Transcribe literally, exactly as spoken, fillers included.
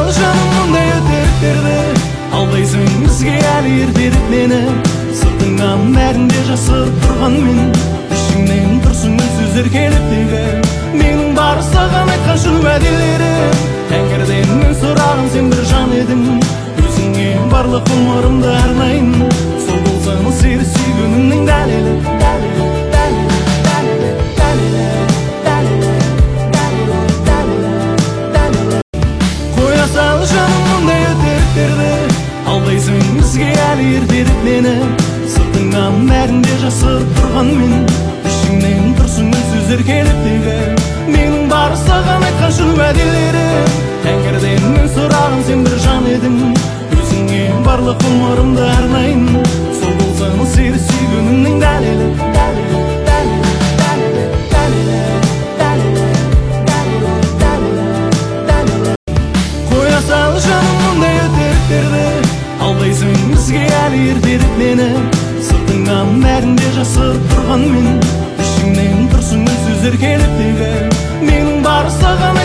жаным мұндай өтіріктерді алдайсың бізге әлі ертерек мені сыртыңнан бәрінде жасырып тұрған мен ішіңнен тұрсын сөздер келіп тегі менің бары саған айтқан шын уәделері тәңірден мен сұрағым сен бір жан едің өзіңе барлық ғұмырымды арнайын сол болсаң сені сүйгенімнің дәлелі қоя сал жаным мұндай өтіріктерді алдайсың бізге әлі ертерек мені сыртыңнан бәрінде жасырып тұрған мен ішіңнен тұрсын сөздер келіп тегі менің бары саған айтқан шын уәделері тәңірден мен сұрағым сен бір жан едің өзіңе барлық ғұмырымды арнайын сол болсаң сені сүйгенімнің дәлелі қоя сал жаным мұндай өтіріктерді алдайсың бізге әлі ертерек мені сыртыңнан бәрінде жасырып тұрған мен ішіңнен тұрсын сөздер келіп тегі менің бары саған